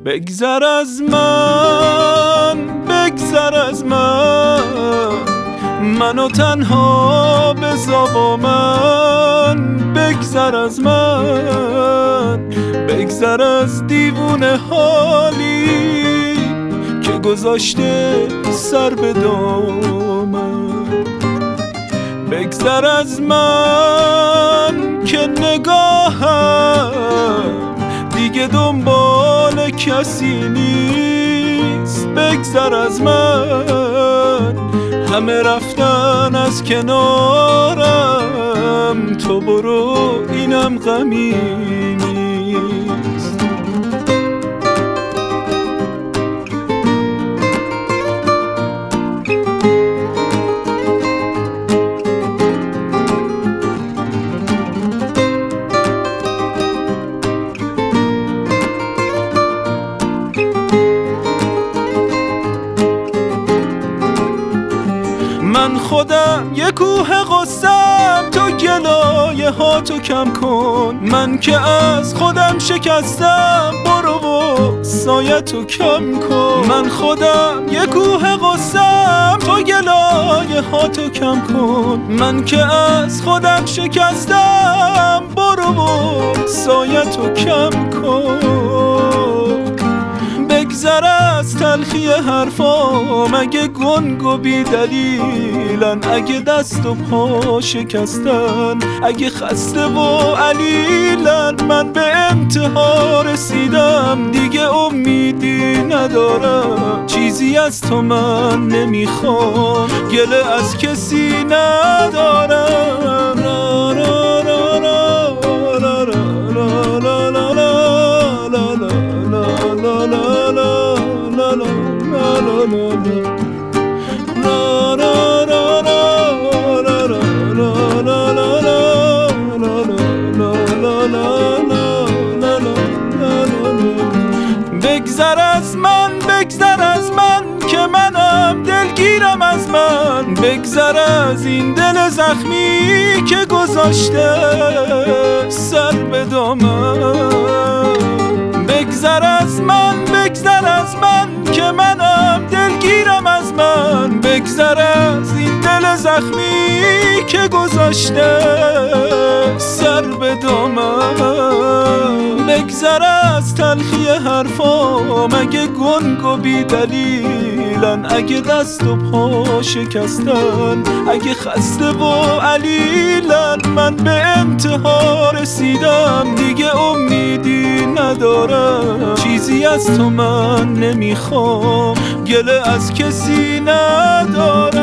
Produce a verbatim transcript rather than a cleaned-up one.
بگذر از من، بگذر از من، منو تنها بذار با من. بگذر از من، بگذر از دیوونه حالی که گذاشته سر به دامن. بگذر از من که نگاهم دیگه دنبال کسی نیست. بگذر از من، همه رفتن از کنارم، تو برو اینم غمی نیست. من خودم یه کوه غصه‌ام، تو گلایه ها تو کم کن. من که از خودم شکستم، برو و سایه تو کم کن. من خودم یه کوه غصه‌ام، تو گلایه ها تو کم کن. من که از خودم شکستم، برو و سایه تو کم کن. بگذر از تلخی حرفام، اگه گنگ و بی دلیلن، اگه دست و پا شکستن، اگه خسته و علیلن. من به انتها رسیدم، دیگه امیدی ندارم، چیزی از تو من نمیخوام، گله از کسی ندارم. را را را را را را را را را بگذر از من، بگذر از من که منم دلگیرم از من. بگذر از این دل زخمی که گذاشته سر به دامن. بگذر از من، بگذر از من که منم دلگیرم از من. بگذر از این دل زخمی که گذاشته سر به دامن. بگذر از تلخی حرفام، اگه گنگ و بی دلیلن، اگه دست و پا شکستن، اگه خسته و علیلن. من به انتها رسیدم، دیگه امیدی ندارم، چیزی از تو من نمیخوام، گله از کسی ندارم.